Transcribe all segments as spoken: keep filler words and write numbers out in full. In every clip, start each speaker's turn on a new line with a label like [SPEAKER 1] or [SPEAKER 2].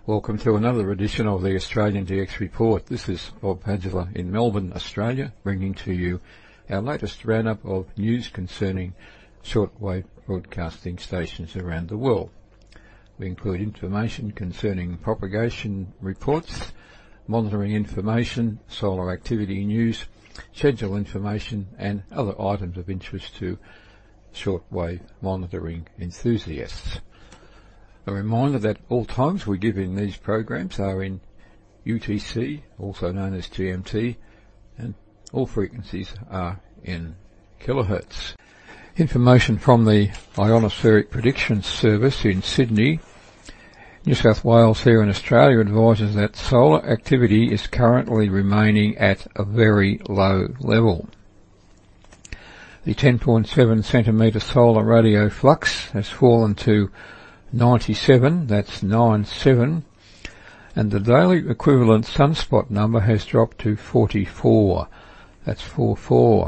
[SPEAKER 1] Welcome to another edition of the Australian D X Report. This is Bob Padula in Melbourne, Australia, bringing to you our latest roundup of news concerning shortwave broadcasting stations around the world. We include information concerning propagation reports, monitoring information, solar activity news, schedule information and other items of interest to shortwave monitoring enthusiasts. A reminder that all times we give in these programs are in U T C, also known as G M T, and all frequencies are in kilohertz. Information from the Ionospheric Predictions Service in Sydney, New South Wales here in Australia advises that solar activity is currently remaining at a very low level. The ten point seven centimetre solar radio flux has fallen to ninety-seven, that's nine seven, and the daily equivalent sunspot number has dropped to forty-four, that's forty-four.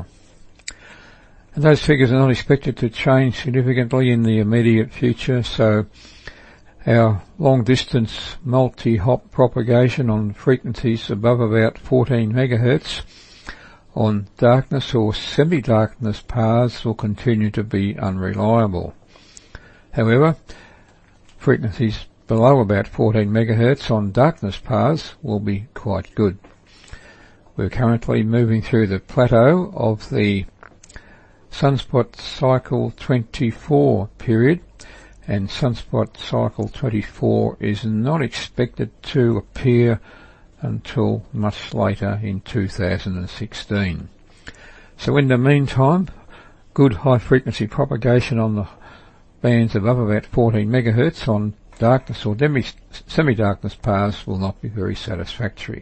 [SPEAKER 1] And those figures are not expected to change significantly in the immediate future, so our long-distance multi-hop propagation on frequencies above about fourteen megahertz on darkness or semi-darkness paths will continue to be unreliable. However, frequencies below about fourteen megahertz on darkness paths will be quite good. We're currently moving through the plateau of the sunspot cycle twenty-four period, and sunspot cycle twenty-four is not expected to appear until much later in two thousand sixteen. So in the meantime, good high frequency propagation on the bands above about fourteen megahertz on darkness or demi, semi-darkness paths will not be very satisfactory.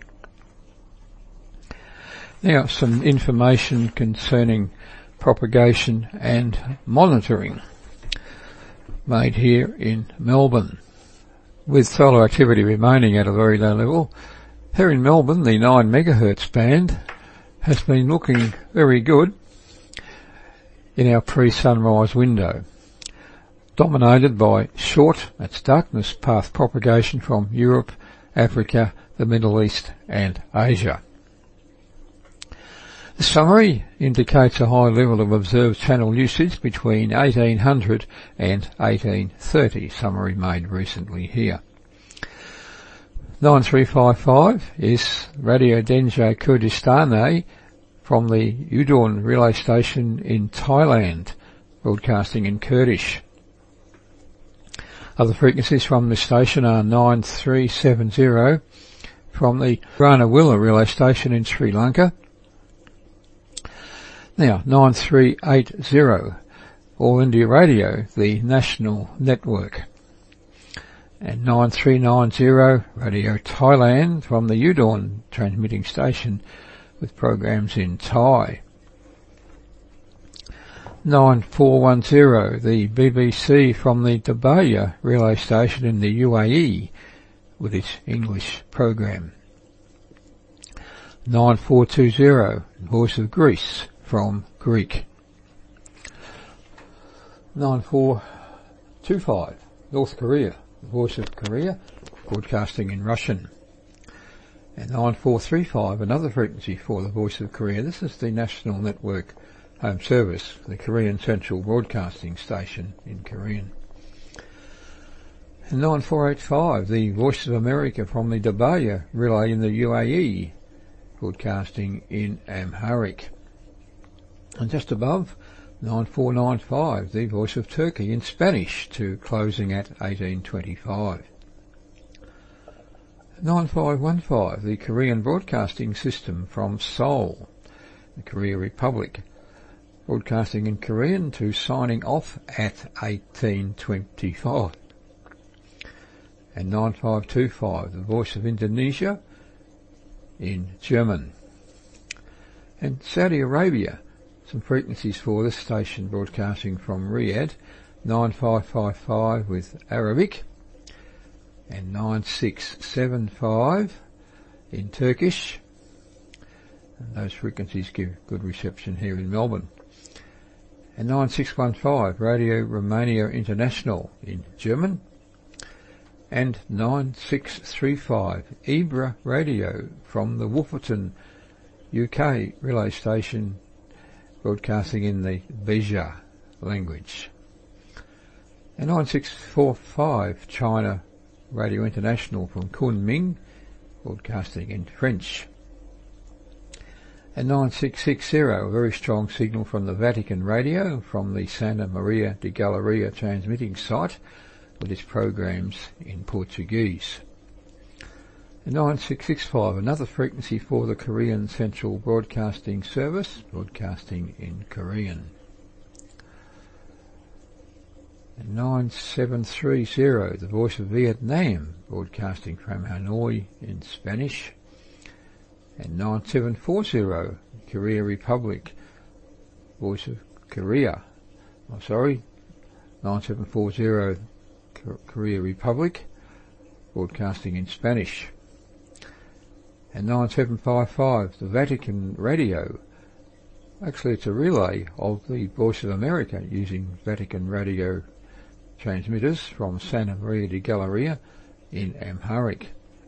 [SPEAKER 1] Now some information concerning propagation and monitoring made here in Melbourne. With solar activity remaining at a very low level, here in Melbourne the nine megahertz band has been looking very good in our pre-sunrise window, dominated by short, that's darkness path propagation from Europe, Africa, the Middle East and Asia. The summary indicates a high level of observed channel usage between eighteen hundred and eighteen thirty, summary made recently here. nine three five five is Radio Denjai Kurdistane from the Udon relay station in Thailand, broadcasting in Kurdish. Other frequencies from this station are nine three seven zero from the Ranawilla relay station in Sri Lanka. Now, nine three eight zero, All India Radio, the national network. And nine three nine zero, Radio Thailand from the Udon transmitting station with programs in Thai. nine four one zero, the B B C from the Dabaya relay station in the U A E with its English program. nine four two zero, Voice of Greece from Greek. nine four two five, North Korea, Voice of Korea, broadcasting in Russian. And nine four three five, another frequency for the Voice of Korea. This is the national network home service, the Korean Central Broadcasting Station in Korean. And nine four eight five, the Voice of America from the Dabaya relay in the U A E, broadcasting in Amharic. And just above, nine four nine five, the Voice of Turkey in Spanish, to closing at eighteen twenty-five. nine five one five, the Korean Broadcasting System from Seoul, the Korea Republic, broadcasting in Korean to signing off at eighteen twenty-five. And nine five two five, the Voice of Indonesia in German. And Saudi Arabia, some frequencies for this station broadcasting from Riyadh, nine five five five with Arabic, and nine six seven five in Turkish, and those frequencies give good reception here in Melbourne. And nine six one five, Radio Romania International in German, and nine six three five Ebra Radio from the Wolferton, U K relay station, broadcasting in the Beja language. And nine six four five China Radio International from Kunming, broadcasting in French. And nine six six zero, a very strong signal from the Vatican Radio from the Santa Maria de Galleria transmitting site with its programs in Portuguese. And nine six six five, another frequency for the Korean Central Broadcasting Service, broadcasting in Korean. And nine seven three zero, the Voice of Vietnam, broadcasting from Hanoi in Spanish. And nine seven four zero, Korea Republic, Voice of Korea, oh sorry, nine seven four zero, Korea Republic, broadcasting in Spanish. And nine seven five five, the Vatican Radio, actually it's a relay of the Voice of America using Vatican Radio transmitters from Santa Maria de Galleria in Amharic.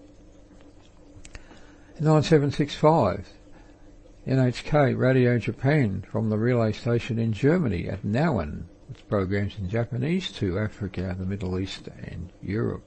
[SPEAKER 1] nine seven six five, N H K Radio Japan from the relay station in Germany at Nauen, with programs in Japanese to Africa, the Middle East and Europe.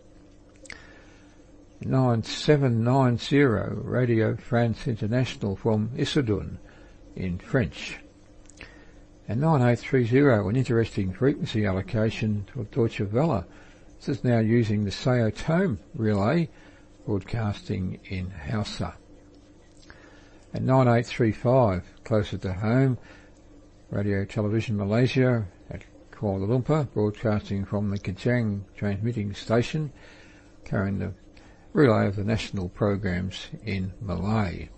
[SPEAKER 1] nine seven nine zero, Radio France International from Issoudun in French. And nine eight three zero, an interesting frequency allocation for Deutsche Welle. This is now using the Sao Tome relay, broadcasting in Hausa. And nine eight three five, closer to home, Radio Television Malaysia at Kuala Lumpur, broadcasting from the Kajang transmitting station, carrying the relay of the national programs in Malay.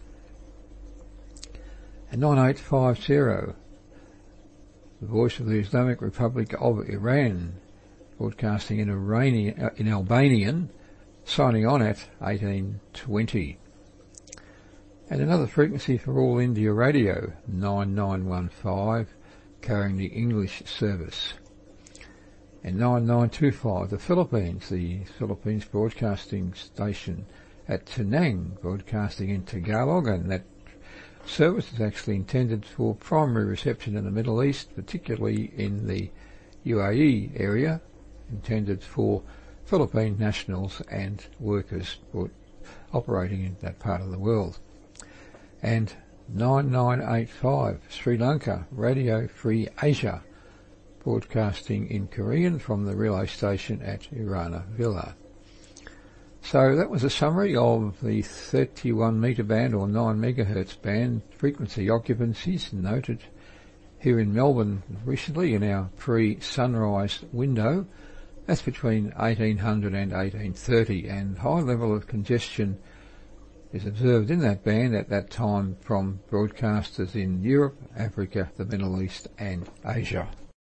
[SPEAKER 1] And nine eight five zero, the Voice of the Islamic Republic of Iran, broadcasting in, Iranian, in Albanian, signing on at eighteen twenty. And another frequency for All India Radio, nine nine one five, carrying the English service. And nine nine two five, the Philippines, the Philippines Broadcasting Station at Penang, broadcasting in Tagalog, and that service is actually intended for primary reception in the Middle East, particularly in the U A E area, intended for Philippine nationals and workers operating in that part of the world. And nine nine eight five, Sri Lanka Radio Free Asia, broadcasting in Korean from the relay station at Irana Villa. So that was a summary of the thirty-one metre band or nine megahertz band frequency occupancies noted here in Melbourne recently in our pre-sunrise window. That's between eighteen hundred and eighteen thirty, and high level of congestion is observed in that band at that time from broadcasters in Europe, Africa, the Middle East and Asia.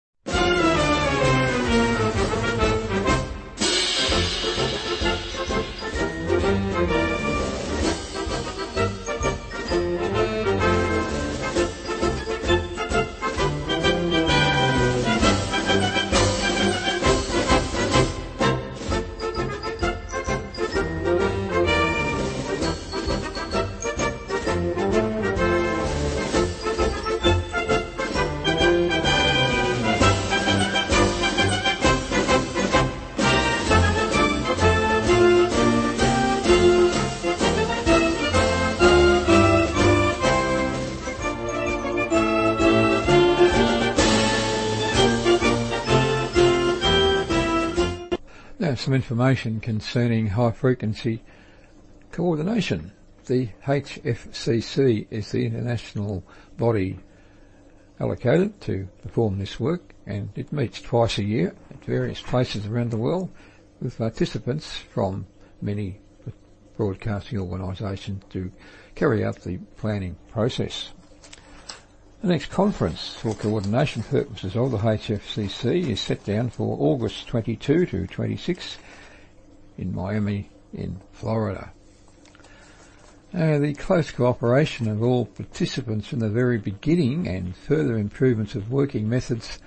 [SPEAKER 1] Some information concerning high frequency coordination. The H F C C is the international body allocated to perform this work, and it meets twice a year at various places around the world with participants from many broadcasting organisations to carry out the planning process. The next conference for coordination purposes of the H F C C is set down for August twenty-second to twenty-sixth in Miami in Florida. Uh, the close cooperation of all participants from the very beginning and further improvements of working methods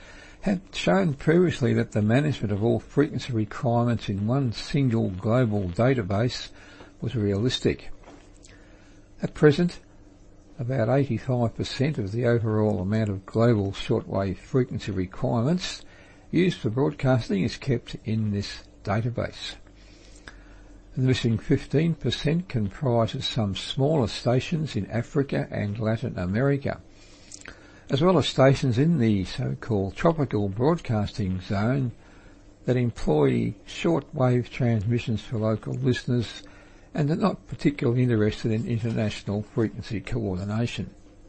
[SPEAKER 1] had shown previously that the management of all frequency requirements in one single global database was realistic. At present, about eighty-five percent of the overall amount of global shortwave frequency requirements used for broadcasting is kept in this database. The missing fifteen percent comprises some smaller stations in Africa and Latin America, as well as stations in the so-called tropical broadcasting zone that employ short-wave transmissions for local listeners and are not particularly interested in international frequency coordination.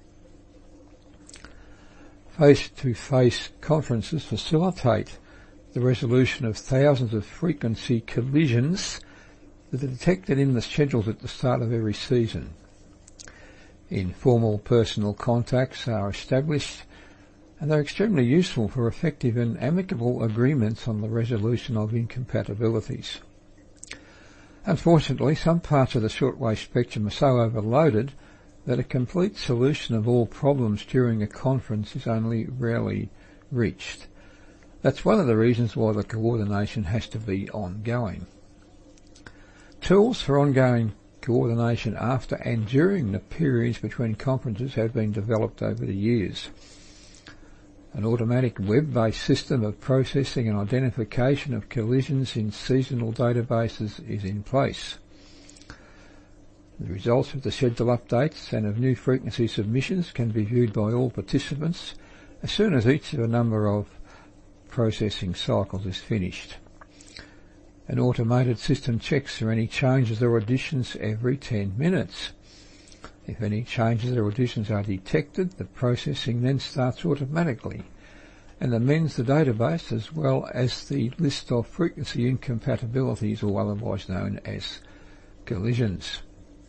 [SPEAKER 1] Face-to-face conferences facilitate the resolution of thousands of frequency collisions that are detected in the schedules at the start of every season. Informal personal contacts are established, and they're extremely useful for effective and amicable agreements on the resolution of incompatibilities. Unfortunately, some parts of the shortwave spectrum are so overloaded that a complete solution of all problems during a conference is only rarely reached. That's one of the reasons why the coordination has to be ongoing. Tools for ongoing coordination after and during the periods between conferences have been developed over the years. An automatic web-based system of processing and identification of collisions in seasonal databases is in place. The results of the schedule updates and of new frequency submissions can be viewed by all participants as soon as each of a number of processing cycles is finished. An automated system checks for any changes or additions every ten minutes. If any changes or additions are detected, the processing then starts automatically and amends the database as well as the list of frequency incompatibilities, or otherwise known as collisions.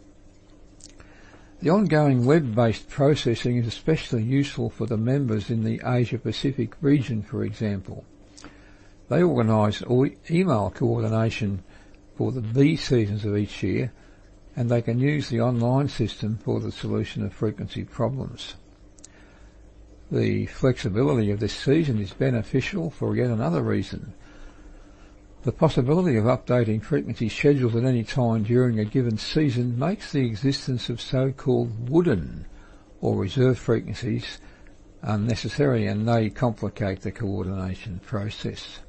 [SPEAKER 1] The ongoing web-based processing is especially useful for the members in the Asia-Pacific region, for example. They organise email coordination for the B seasons of each year, and they can use the online system for the solution of frequency problems. The flexibility of this season is beneficial for yet another reason. The possibility of updating frequency schedules at any time during a given season makes the existence of so-called wooden or reserve frequencies unnecessary, and they complicate the coordination process.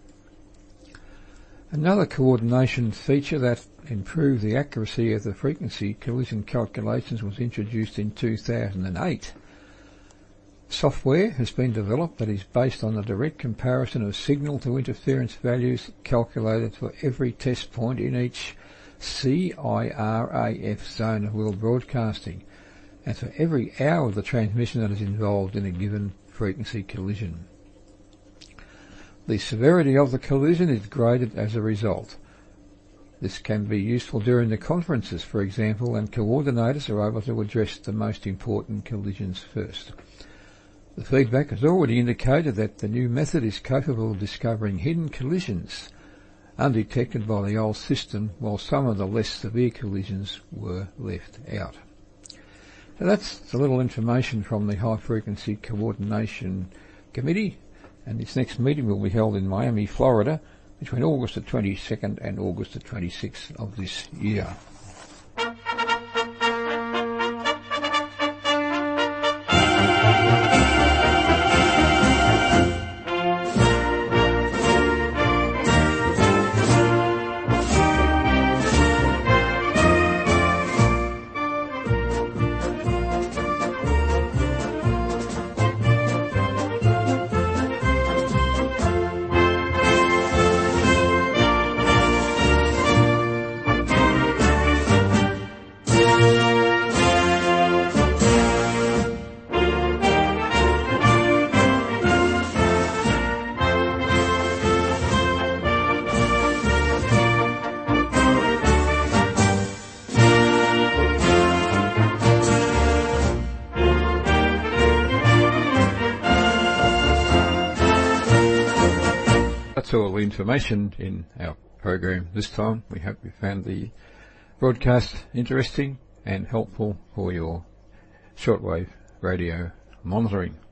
[SPEAKER 1] Another coordination feature that improved the accuracy of the frequency collision calculations was introduced in two thousand eight. Software has been developed that is based on the direct comparison of signal to interference values calculated for every test point in each C I R A F zone of world broadcasting, and for every hour of the transmission that is involved in a given frequency collision. The severity of the collision is graded as a result. This can be useful during the conferences, for example, and coordinators are able to address the most important collisions first. The feedback has already indicated that the new method is capable of discovering hidden collisions undetected by the old system, while some of the less severe collisions were left out. So that's a little information from the High Frequency Coordination Committee, and its next meeting will be held in Miami, Florida, between August the twenty-second and August the twenty-sixth of this year. That's all the information in our program this time. We hope you found the broadcast interesting and helpful for your shortwave radio monitoring.